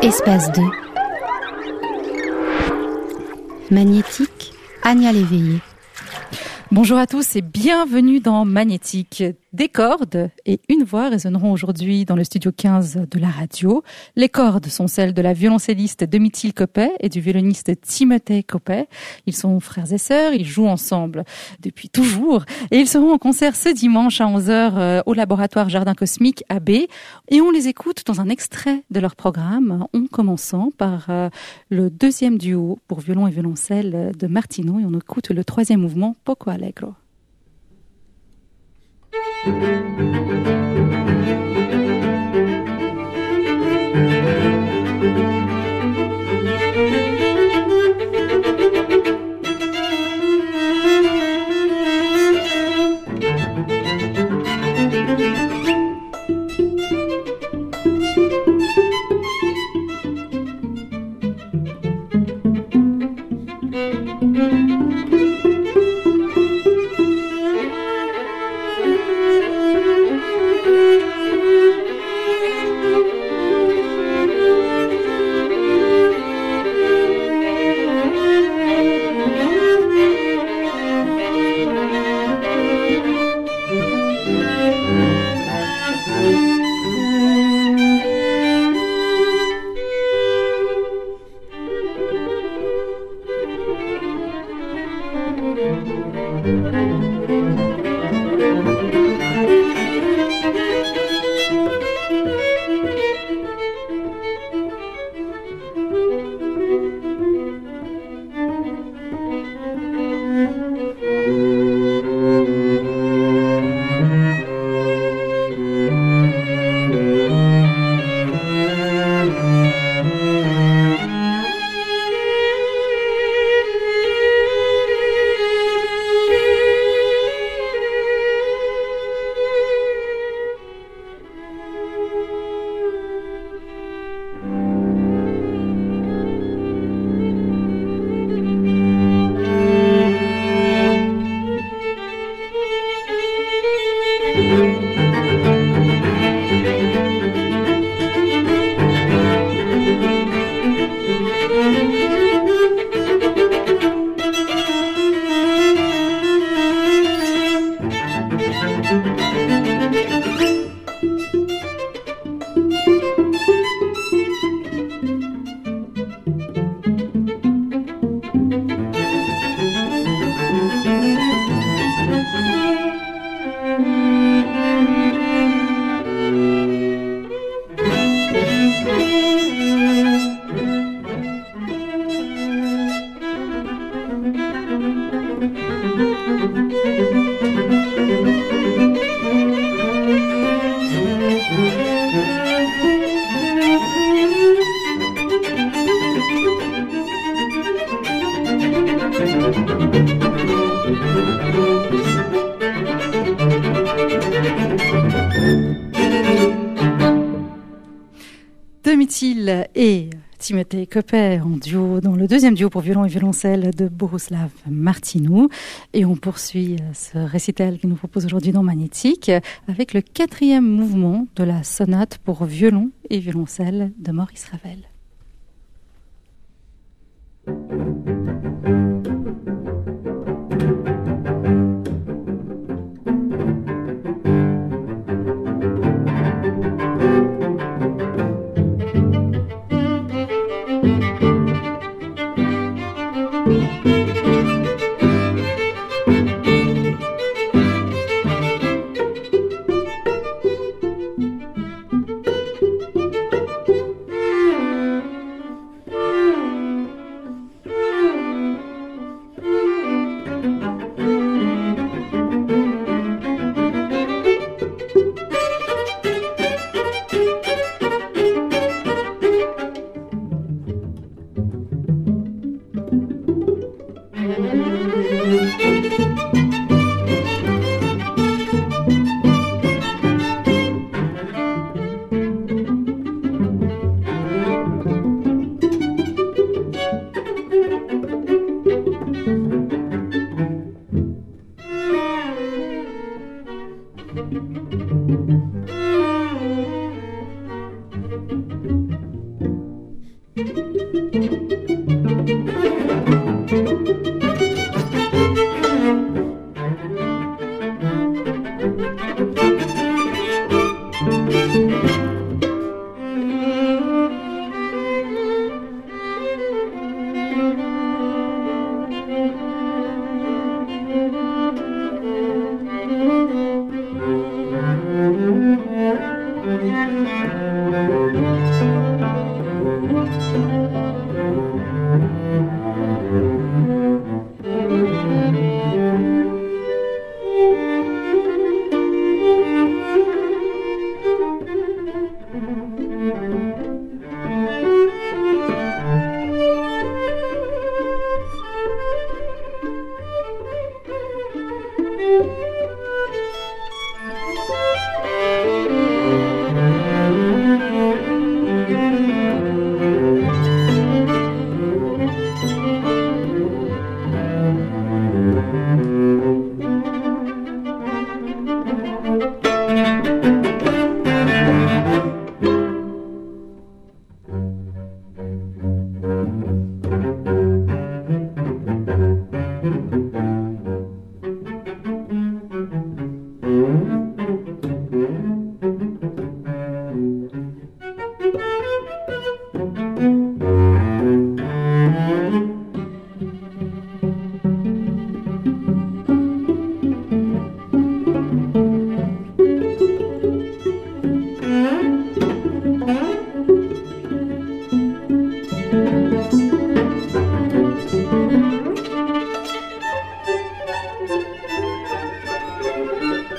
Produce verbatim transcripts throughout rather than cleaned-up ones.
Espace deux. Magnétique, Ania Léveillé. Bonjour à tous et bienvenue dans Magnétique. Des cordes et une voix résonneront aujourd'hui dans le studio quinze de la radio. Les cordes sont celles de la violoncelliste Domitille Coppet et du violoniste Timothée Coppet. Ils sont frères et sœurs, ils jouent ensemble depuis toujours et ils seront en concert ce dimanche à onze heures au laboratoire Jardin Cosmique à B. Et on les écoute dans un extrait de leur programme, en commençant par le deuxième duo pour violon et violoncelle de Martino et on écoute le troisième mouvement Poco Allegro. Thank Domitille et Timothée Coppet en duo, dans le deuxième duo pour violon et violoncelle de Bohuslav Martinu. Et on poursuit ce récital qu'il nous propose aujourd'hui dans Magnétique avec le quatrième mouvement de la sonate pour violon et violoncelle de Maurice Ravel.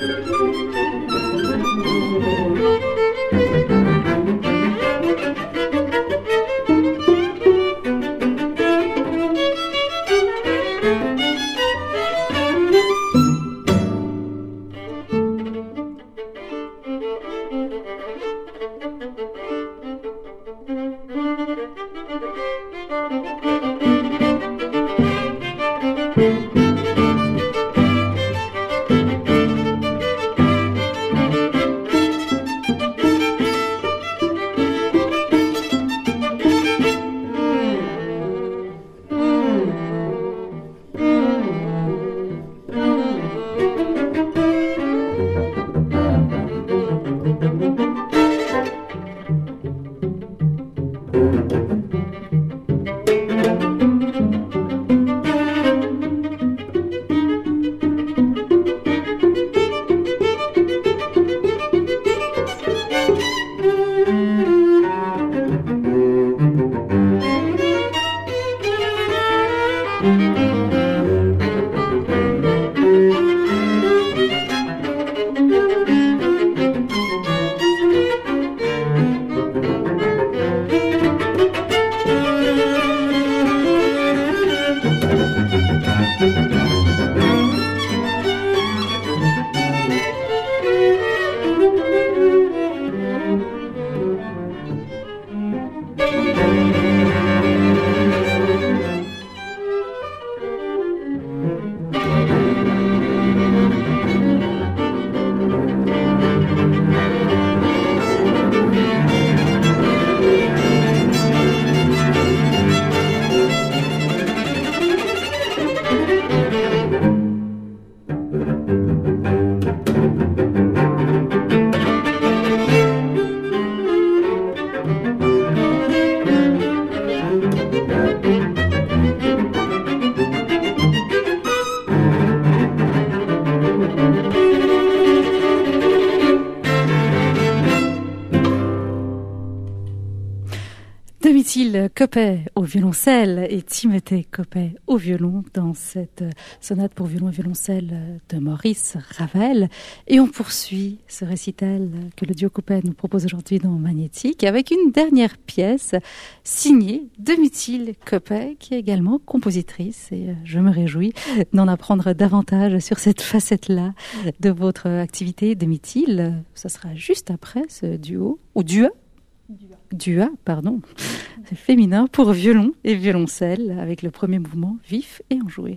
Domitil Koppé au violoncelle et Timothée Koppé au violon dans cette sonate pour violon et violoncelle de Maurice Ravel. Et on poursuit ce récital que le duo Koppé nous propose aujourd'hui dans Magnétique avec une dernière pièce signée Domitil Koppé, qui est également compositrice, et je me réjouis d'en apprendre davantage sur cette facette-là de votre activité. Domitil, ça sera juste après ce duo, ou duo Dua, pardon, c'est féminin pour violon et violoncelle avec le premier mouvement vif et enjoué.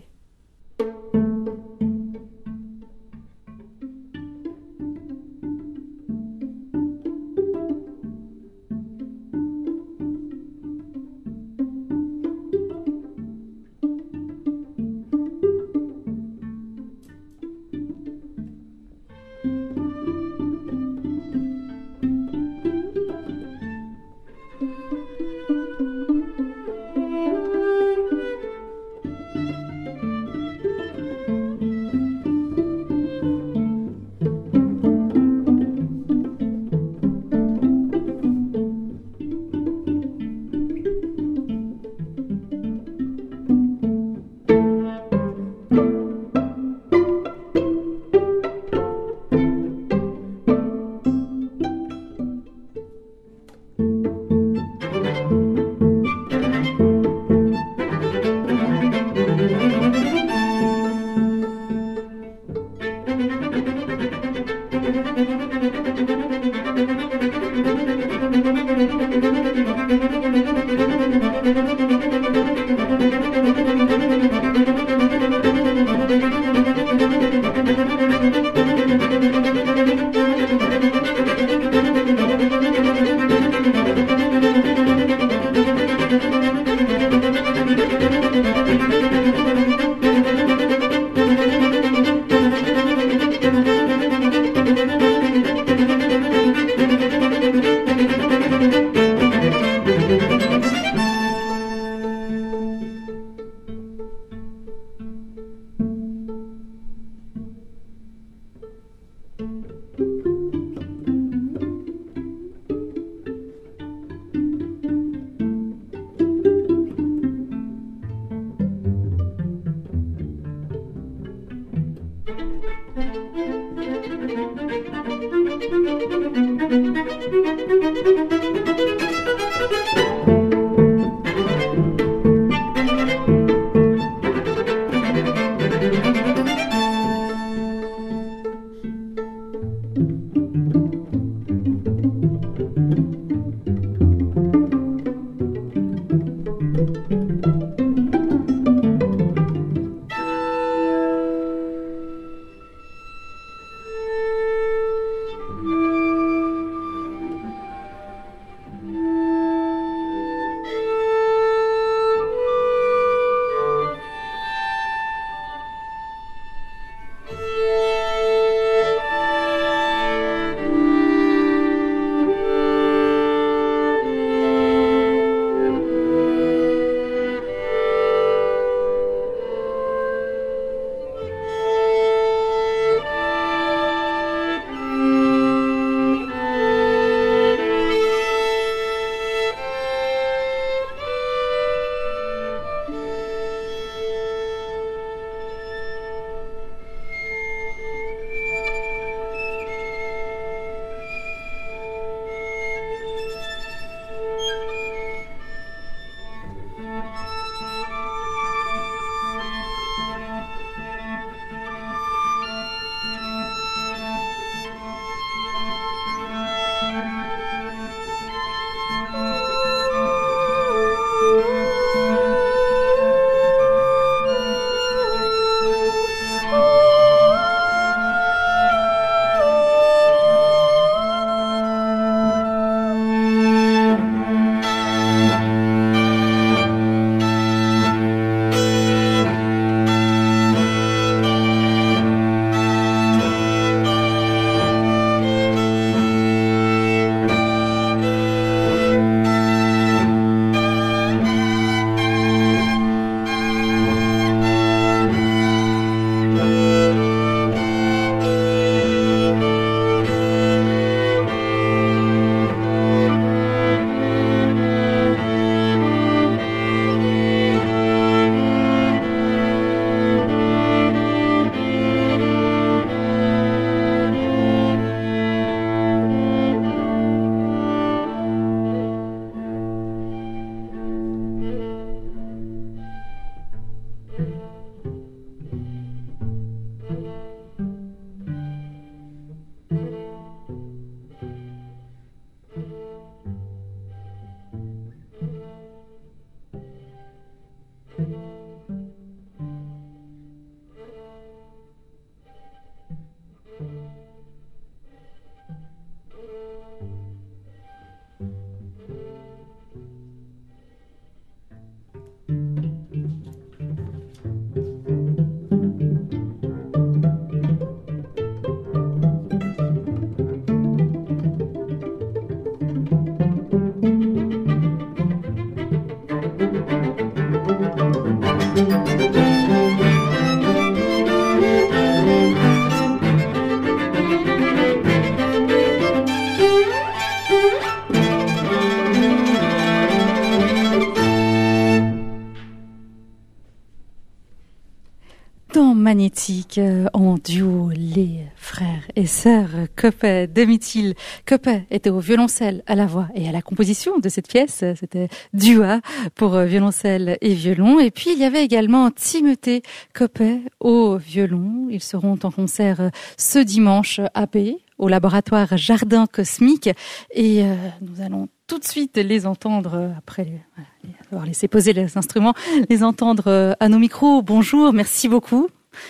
Magnétique en duo, les frères et sœurs Coppet, Domitil. Coppet était au violoncelle, à la voix et à la composition de cette pièce. C'était Dua pour violoncelle et violon. Et puis il y avait également Timothée Coppet au violon. Ils seront en concert ce dimanche à P, au laboratoire Jardin Cosmique. Et euh, nous allons tout de suite les entendre après voilà, avoir laissé poser les instruments, les entendre à nos micros. Bonjour, merci beaucoup.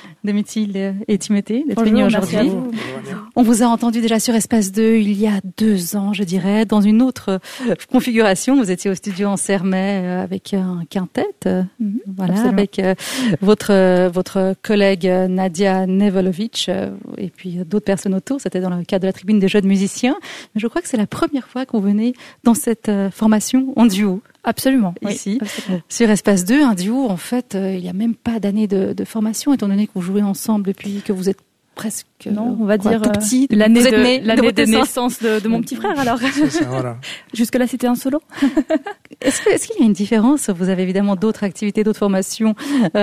Domitil et Timothée d'être venus aujourd'hui. Vous. On vous a entendu déjà sur Espace deux il y a deux ans, je dirais, dans une autre configuration. Vous étiez au studio en Sermet avec un quintet, mm-hmm, voilà, absolument. Avec votre votre collègue Nadia Nevolovic et puis d'autres personnes autour. C'était dans le cadre de la tribune des jeunes musiciens. Mais je crois que c'est la première fois que vous venez dans cette formation en duo. Absolument, ici, oui, absolument. Sur Espace deux, un duo, en fait, euh, il n'y a même pas d'année de, de formation, étant donné que vous jouez ensemble depuis que vous êtes presque, non, on va quoi, dire tout petit. l'année vous de, êtes né l'année de, de naissance de, de mon petit frère. Alors, c'est ça, voilà. Jusque-là, c'était un solo. Est-ce, que, est-ce qu'il y a une différence? Vous avez évidemment d'autres activités, d'autres formations,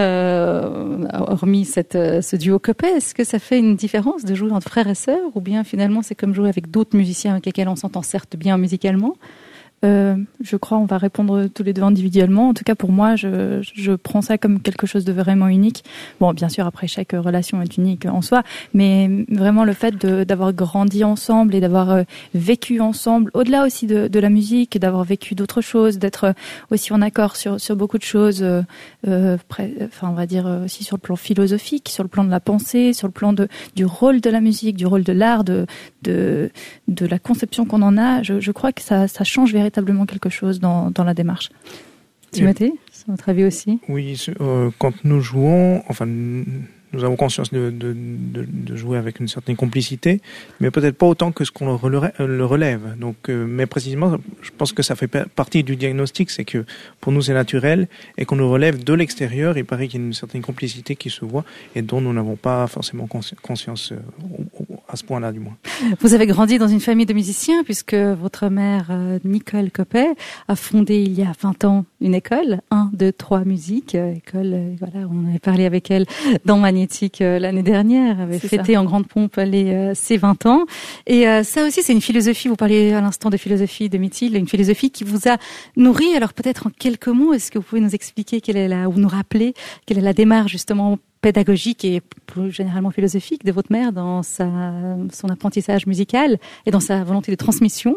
euh, hormis cette, ce duo Coppet. Est-ce que ça fait une différence de jouer entre frères et sœurs, ou bien finalement c'est comme jouer avec d'autres musiciens avec lesquels on s'entend certes bien musicalement? Euh, je crois on va répondre tous les deux individuellement. En tout cas, pour moi, je, je prends ça comme quelque chose de vraiment unique. Bon, bien sûr, après, chaque relation est unique en soi, mais vraiment le fait de, d'avoir grandi ensemble et d'avoir euh, vécu ensemble, au-delà aussi de, de la musique, d'avoir vécu d'autres choses, d'être aussi en accord sur, sur beaucoup de choses, euh, euh, près, enfin, on va dire aussi sur le plan philosophique, sur le plan de la pensée, sur le plan de, du rôle de la musique, du rôle de l'art, de, de, de la conception qu'on en a. Je, je crois que ça, ça change véritablement véritablement quelque chose dans, dans la démarche. Timothée, c'est votre avis aussi? Oui, euh, quand nous jouons, enfin, nous avons conscience de, de, de, de jouer avec une certaine complicité, mais peut-être pas autant que ce qu'on le relève. Donc, euh, mais précisément, je pense que ça fait partie du diagnostic, c'est que pour nous c'est naturel et qu'on nous relève de l'extérieur. Il paraît qu'il y a une certaine complicité qui se voit et dont nous n'avons pas forcément conscience euh, à ce point-là, du moins. Vous avez grandi dans une famille de musiciens puisque votre mère, euh, Nicole Coppet, a fondé il y a vingt ans une école, un, deux, trois musiques, euh, école, euh, voilà, on avait parlé avec elle dans Magnétique euh, l'année dernière, avait c'est fêté ça. En grande pompe les, euh, ses vingt ans. Et euh, ça aussi, c'est une philosophie, vous parliez à l'instant de philosophie de Mithilde, une philosophie qui vous a nourri. Alors peut-être en quelques mots, est-ce que vous pouvez nous expliquer quelle est la, ou nous rappeler quelle est la démarche justement pédagogique et plus généralement philosophique de votre mère dans sa, son apprentissage musical et dans sa volonté de transmission?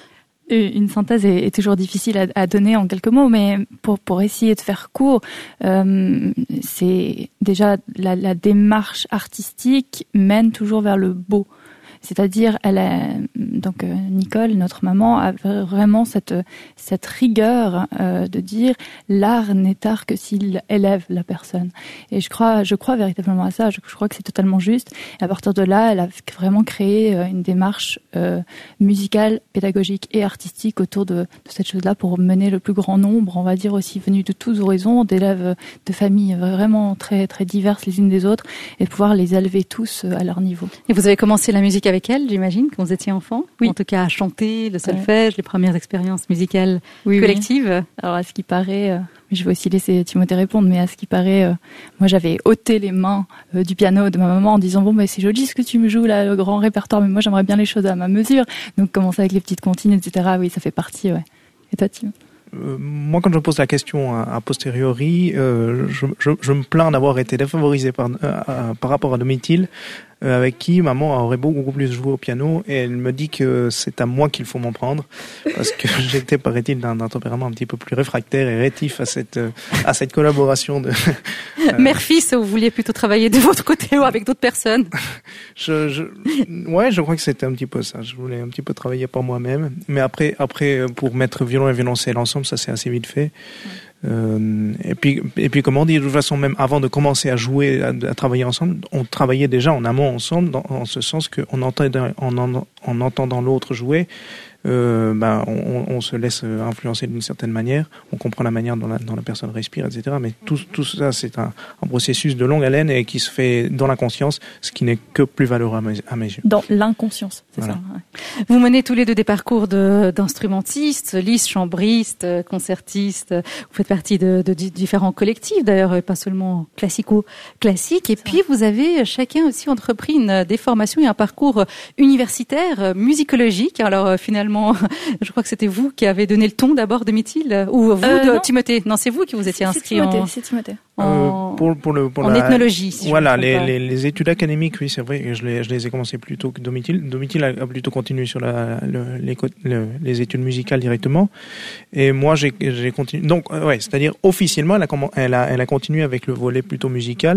Une synthèse est, est toujours difficile à, à donner en quelques mots, mais pour, pour essayer de faire court, euh, c'est déjà la, la démarche artistique mène toujours vers le beau. C'est-à-dire, elle a, donc euh, Nicole, notre maman, a vraiment cette cette rigueur euh, de dire l'art n'est art que s'il élève la personne. Et je crois, je crois véritablement à ça. Je, je crois que c'est totalement juste. Et à partir de là, elle a vraiment créé euh, une démarche euh, musicale, pédagogique et artistique autour de, de cette chose-là pour mener le plus grand nombre, on va dire aussi venus de tous horizons, d'élèves de familles vraiment très très diverses les unes des autres, et pouvoir les élever tous à leur niveau. Et vous avez commencé la musique avec avec elle, j'imagine, quand vous étiez enfant. Oui. En tout cas, à chanter, le solfège, ouais. Les premières expériences musicales oui, collectives. Oui. Alors, à ce qui paraît, euh, je vais aussi laisser Timothée répondre, mais à ce qui paraît, euh, moi, j'avais ôté les mains euh, du piano de ma maman en disant, bon, bah, c'est joli ce que tu me joues, là, le grand répertoire, mais moi, j'aimerais bien les choses à ma mesure. Donc, commencer avec les petites comptines, et cetera. Oui, ça fait partie, ouais. Et toi, Tim? Euh, moi, quand je pose la question a, a posteriori, euh, je, je, je me plains d'avoir été défavorisé par, euh, par rapport à Domitil, euh, avec qui maman aurait beaucoup plus joué au piano, et elle me dit que c'est à moi qu'il faut m'en prendre, parce que j'étais, paraît-il, d'un, d'un tempérament un petit peu plus réfractaire et rétif à cette, euh, à cette collaboration de... Euh, Mère-fils, vous vouliez plutôt travailler de votre côté ou avec d'autres personnes? je, je, ouais, je crois que c'était un petit peu ça. Je voulais un petit peu travailler par moi-même, mais après, après, pour mettre violon et violoncelle ensemble, ça s'est assez vite fait. Ouais. Euh, et puis, et puis, comme on dit, de toute façon, même avant de commencer à jouer, à, à travailler ensemble, on travaillait déjà en amont ensemble, dans, en ce sens qu'on entendait, en, en, en entendant l'autre jouer, euh, ben, on, on se laisse influencer d'une certaine manière, on comprend la manière dont la, dont la personne respire, et cetera. Mais tout, tout ça, c'est un, un processus de longue haleine et qui se fait dans l'inconscience, ce qui n'est que plus valeureux à mes, à mes yeux. Dans l'inconscience, c'est voilà. Ça. Ouais. Vous menez tous les deux des parcours de, d'instrumentistes, listes, chambristes, concertistes. Vous faites partie de, de, de différents collectifs, d'ailleurs, pas seulement classico-classiques. Et puis, vous avez chacun aussi entrepris une, des formations et un parcours universitaire, musicologique. Alors, finalement, je crois que c'était vous qui avez donné le ton d'abord de Mithilde, ou vous, euh, de Timothée. Non, c'est vous qui vous étiez inscrit Timothée, en... C'est Timothée. En, euh, pour, pour le, pour en la, ethnologie. Si voilà, les, les, les études académiques, oui, c'est vrai que je les, je les ai commencées plus tôt que Domitil. Domitil a, a plutôt continué sur la, le, les, le, les études musicales directement. Et moi, j'ai, j'ai continué. Donc, ouais, c'est-à-dire, officiellement, elle a, elle a, elle a continué avec le volet plutôt musical.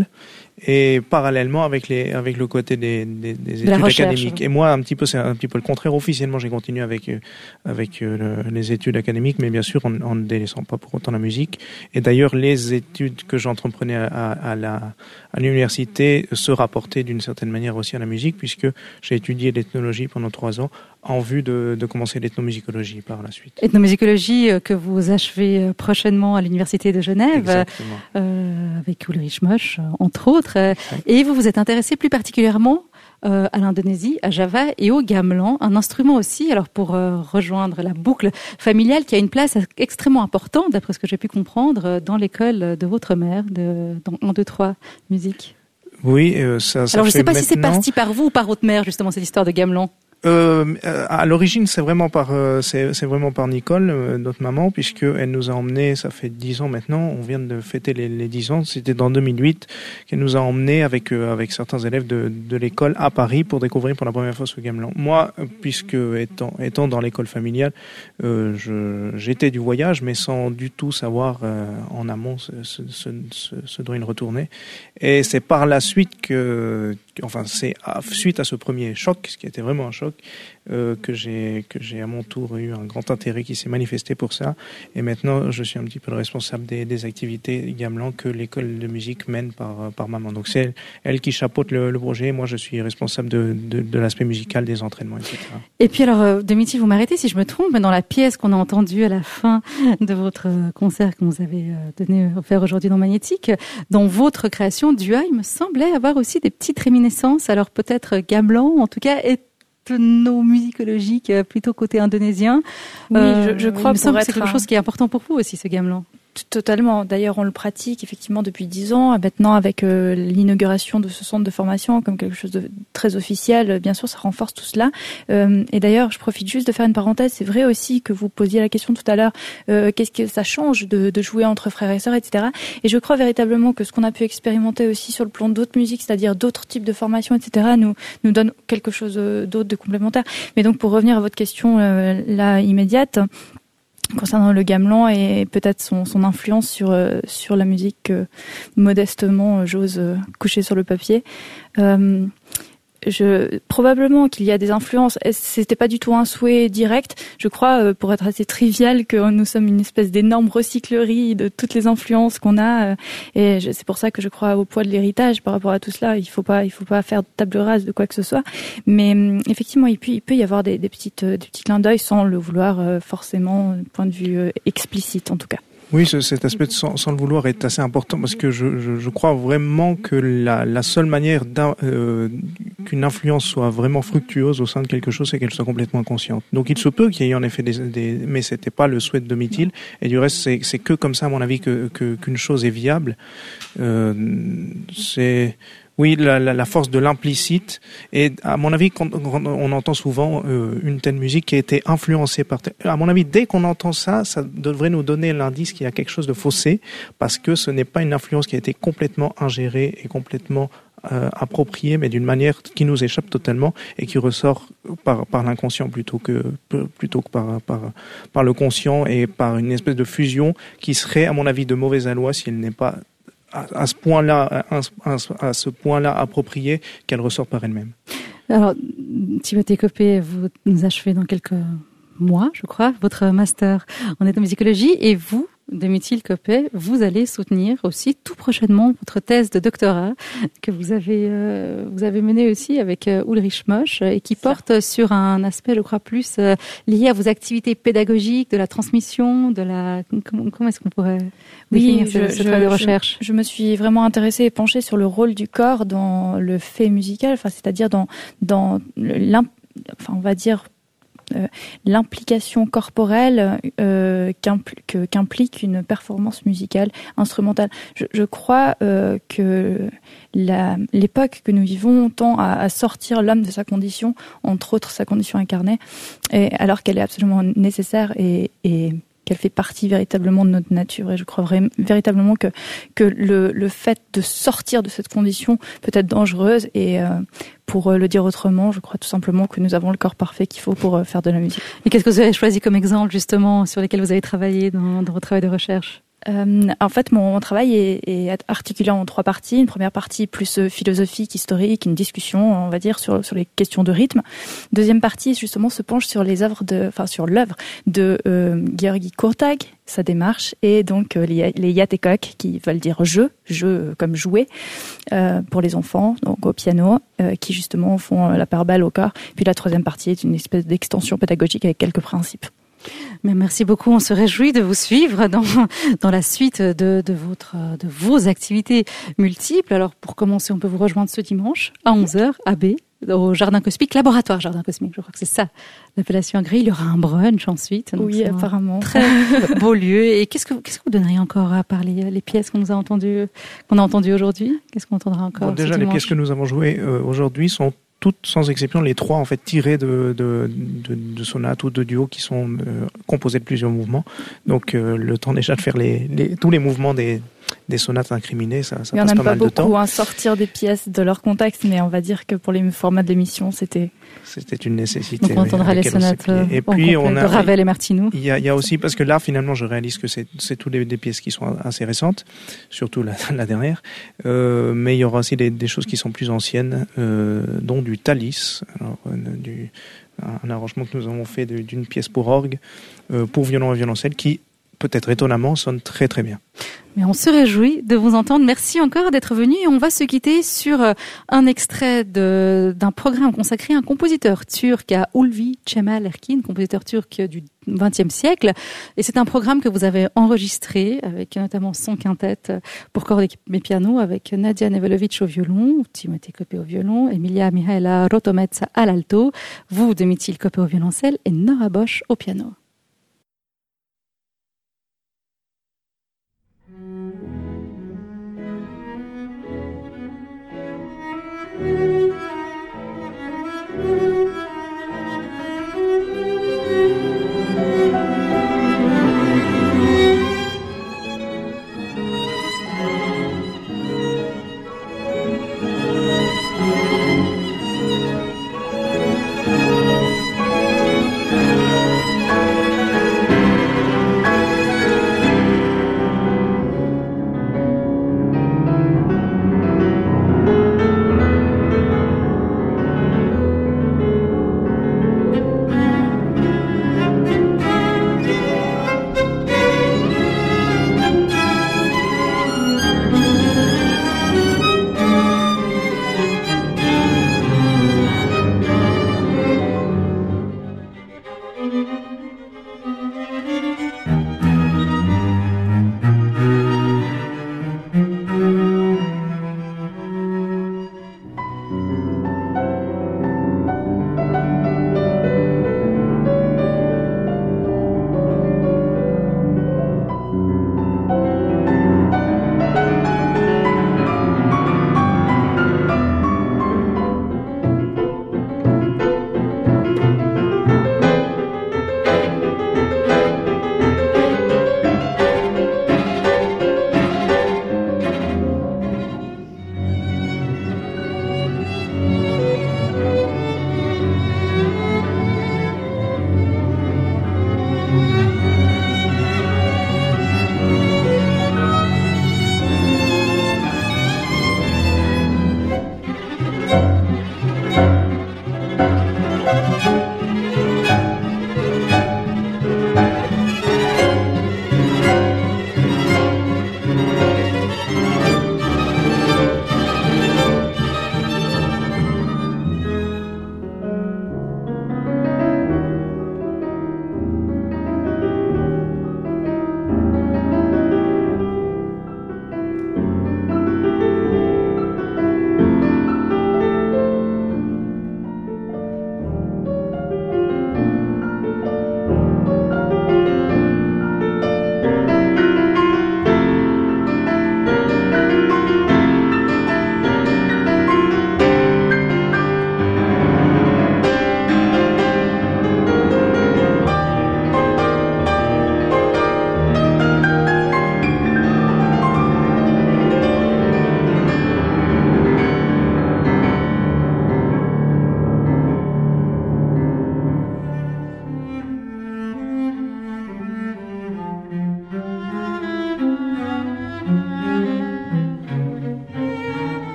Et parallèlement avec les avec le côté des des, des études académiques. Et moi un petit peu c'est un petit peu le contraire. Officiellement j'ai continué avec avec le, les études académiques, mais bien sûr en, en ne délaissant pas pour autant la musique. Et d'ailleurs les études que j'entreprenais à, à, la, à l'université se rapportait d'une certaine manière aussi à la musique, puisque j'ai étudié l'ethnologie pendant trois ans en vue de, de commencer l'ethnomusicologie par la suite. Ethnomusicologie que vous achevez prochainement à l'université de Genève, euh, avec Ulrich Mosch, entre autres. Exactement. Et vous vous êtes intéressé plus particulièrement Euh, à l'Indonésie, à Java et au gamelan, un instrument aussi, alors pour euh, rejoindre la boucle familiale qui a une place extrêmement importante, d'après ce que j'ai pu comprendre, dans l'école de votre mère, de, dans un, deux, trois musique. Oui, euh, ça, ça Alors je ne sais pas maintenant... si c'est parti par vous ou par votre mère, justement, cette histoire de gamelan. Euh, à l'origine, c'est vraiment par euh, c'est, c'est vraiment par Nicole, euh, notre maman, puisque elle nous a emmenés. Ça fait dix ans maintenant. On vient de fêter les, les dix ans. C'était dans deux mille huit qu'elle nous a emmenés avec euh, avec certains élèves de de l'école à Paris pour découvrir pour la première fois ce gamelan. Moi, puisque étant étant dans l'école familiale, euh, je j'étais du voyage, mais sans du tout savoir euh, en amont ce ce, ce ce ce dont il retournait. Et c'est par la suite que Enfin, c'est à, suite à ce premier choc, ce qui était vraiment un choc, euh, que j'ai que j'ai à mon tour eu un grand intérêt qui s'est manifesté pour ça. Et maintenant, je suis un petit peu le responsable des, des activités gamelan que l'école de musique mène par par maman. Donc c'est elle, elle qui chapeaute le, le projet. Moi, je suis responsable de, de de l'aspect musical, des entraînements, et cetera. Et puis alors, Domitille, vous m'arrêtez si je me trompe, mais dans la pièce qu'on a entendue à la fin de votre concert que vous avez donné offert aujourd'hui dans Magnétique, dans votre création, Duhail me semblait avoir aussi des petites réminiscences. Alors peut-être gamelan, en tout cas ethnomusicologique, plutôt côté indonésien. Oui, euh, je, je crois. Il me semble que c'est quelque un... chose qui est important pour vous aussi, ce gamelan. Totalement. D'ailleurs, on le pratique effectivement depuis dix ans. Maintenant, avec euh, l'inauguration de ce centre de formation comme quelque chose de très officiel, bien sûr, ça renforce tout cela. Euh, et d'ailleurs, je profite juste de faire une parenthèse. C'est vrai aussi que vous posiez la question tout à l'heure, euh, qu'est-ce que ça change de, de jouer entre frères et sœurs, et cetera. Et je crois véritablement que ce qu'on a pu expérimenter aussi sur le plan d'autres musiques, c'est-à-dire d'autres types de formations, et cetera, nous nous donne quelque chose d'autre, de complémentaire. Mais donc, pour revenir à votre question euh, là immédiate, concernant le gamelan et peut-être son, son influence sur euh, sur la musique que modestement j'ose euh, coucher sur le papier. Euh, je, probablement qu'il y a des influences. C'était pas du tout un souhait direct. Je crois, euh, pour être assez trivial, que nous sommes une espèce d'énorme recyclerie de toutes les influences qu'on a. Euh, et je, c'est pour ça que je crois au poids de l'héritage par rapport à tout cela. Il faut pas, il faut pas faire de table rase de quoi que ce soit. Mais euh, effectivement, il peut, il peut y avoir des, des petites, des petits clins d'œil sans le vouloir euh, forcément, du point de vue euh, explicite en tout cas. Oui, cet aspect de sans, sans le vouloir est assez important parce que je, je, je crois vraiment que la, la seule manière euh, qu'une influence soit vraiment fructueuse au sein de quelque chose, c'est qu'elle soit complètement inconsciente. Donc il se peut qu'il y ait en effet des, des mais c'était pas le souhait de Domitille. Et du reste, c'est, c'est que comme ça, à mon avis, que, que qu'une chose est viable. Euh, c'est Oui, la, la, la force de l'implicite. Et à mon avis, quand on entend souvent euh, une telle musique qui a été influencée par... Telle... À mon avis, dès qu'on entend ça, ça devrait nous donner l'indice qu'il y a quelque chose de faussé, parce que ce n'est pas une influence qui a été complètement ingérée et complètement euh, appropriée, mais d'une manière qui nous échappe totalement et qui ressort par, par l'inconscient plutôt que, plutôt que par, par, par le conscient et par une espèce de fusion qui serait, à mon avis, de mauvais aloi si elle n'est pas... à ce point-là, à ce point-là approprié, qu'elle ressort par elle-même. Alors, Timothée Coppée, vous nous achevez dans quelques mois, je crois, votre master en ethnomusicologie, et vous, Domitille Coppée, vous allez soutenir aussi tout prochainement votre thèse de doctorat que vous avez euh, vous avez menée aussi avec euh, Ulrich Mosch et qui porte Ça. sur un aspect, je crois, plus euh, lié à vos activités pédagogiques, de la transmission, de la comment, comment est-ce qu'on pourrait définir oui, ce, je, ce travail je, de recherche. Je, je me suis vraiment intéressée et penchée sur le rôle du corps dans le fait musical, enfin c'est-à-dire dans dans l'imp... enfin on va dire Euh, l'implication corporelle euh, qu'impl- que, qu'implique une performance musicale instrumentale. Je, je crois euh, que la, l'époque que nous vivons tend à, à sortir l'homme de sa condition, entre autres sa condition incarnée, et, alors qu'elle est absolument nécessaire et, et qu'elle fait partie véritablement de notre nature. Et je crois vra- véritablement que, que le, le fait de sortir de cette condition peut être dangereuse. Et euh, pour le dire autrement, je crois tout simplement que nous avons le corps parfait qu'il faut pour faire de la musique. Et qu'est-ce que vous avez choisi comme exemple, justement, sur lesquels vous avez travaillé dans, dans votre travail de recherche ? Euh, en fait, mon, mon travail est, est articulé en trois parties. Une première partie plus euh, philosophique, historique, une discussion, on va dire, sur sur les questions de rythme. Deuxième partie, justement, se penche sur les œuvres de, enfin, sur l'œuvre de euh, György Kurtág, sa démarche, et donc euh, les, les játékok, qui veulent dire jeu, jeu euh, comme jouer, euh, pour les enfants, donc au piano, euh, qui justement font la part belle au corps. Puis la troisième partie est une espèce d'extension pédagogique avec quelques principes. Mais merci beaucoup. On se réjouit de vous suivre dans dans la suite de de votre de vos activités multiples. Alors pour commencer, on peut vous rejoindre ce dimanche à onze heures à B au Jardin Cosmique, laboratoire Jardin Cosmique. Je crois que c'est ça l'appellation grise. Il y aura un brunch ensuite. Donc oui, apparemment. Très beau lieu. Et qu'est-ce que qu'est-ce que vous donneriez encore à parler les pièces qu'on nous a entendues qu'on a entendues aujourd'hui? Qu'est-ce qu'on entendra encore? Bon, déjà, les pièces que nous avons jouées euh, aujourd'hui sont toutes, sans exception, les trois en fait tirées de, de, de, de sonates ou de duos qui sont euh, composés de plusieurs mouvements. Donc euh, le temps déjà de faire les, les, tous les mouvements des, des sonates incriminées, ça, ça passe pas mal de temps. Il n'y en a pas beaucoup, hein, sortir des pièces de leur contexte, mais on va dire que pour les formats de l'émission, c'était... C'était une nécessité. Donc on entendra oui, les sonates euh, et puis on a, de Ravel et Martineau. Il y a, il y a aussi, parce que là finalement je réalise que c'est, c'est toutes les, des pièces qui sont assez récentes, surtout la, la dernière, euh, mais il y aura aussi des, des choses qui sont plus anciennes, euh, dont du Thalys, alors, euh, du, un arrangement que nous avons fait de, d'une pièce pour orgue, euh, pour violon et violoncelle, qui peut-être étonnamment sonne très très bien. Mais on se réjouit de vous entendre. Merci encore d'être venu. Et on va se quitter sur un extrait de, d'un programme consacré à un compositeur turc, à Ulvi Cemal Erkin, compositeur turc du vingtième siècle. Et c'est un programme que vous avez enregistré avec notamment son quintette pour cordes et piano avec Nadia Nevelovic au violon, Timothée Copé au violon, Emilia Mihaela Rotometsa à l'alto, vous, Domitil Copé au violoncelle et Nora Bosch au piano.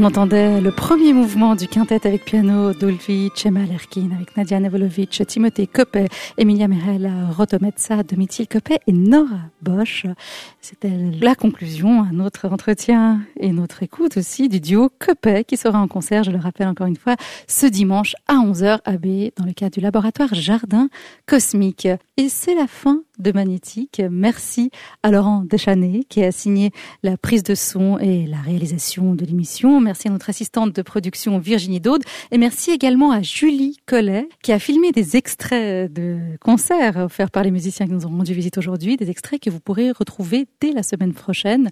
On entendait le premier mouvement du quintet avec piano d'Ulvi Chema-Lerkin avec Nadia Nevolovic, Timothée Koppe, Emilia Mirella Rotometsa, Domitil Koppe et Nora Bosch. C'était la conclusion à notre entretien et notre écoute aussi du duo Koppe qui sera en concert, je le rappelle encore une fois, ce dimanche à onze heures à B dans le cadre du laboratoire Jardin Cosmique. Et c'est la fin de Magnétique. Merci à Laurent Deschanel qui a signé la prise de son et la réalisation de l'émission. Merci à notre assistante de production Virginie Daude et merci également à Julie Collet qui a filmé des extraits de concerts offerts par les musiciens qui nous ont rendu visite aujourd'hui, des extraits que vous pourrez retrouver dès la semaine prochaine